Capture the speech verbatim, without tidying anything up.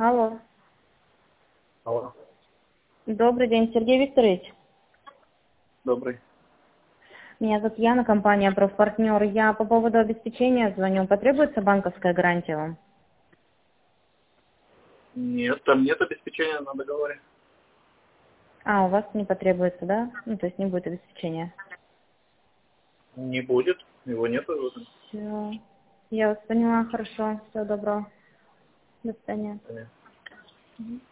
Алло. Алло. Добрый день, Сергей Викторович. Добрый. Меня зовут Яна, компания «Профпартнер». Я по поводу обеспечения звоню. Потребуется банковская гарантия вам? Нет, там нет обеспечения на договоре. А, у вас не потребуется, да? Ну, то есть не будет обеспечения. Не будет. Его нету. Все. Я вас поняла, хорошо. Всего доброго. До свидания. Понятно. Мгм.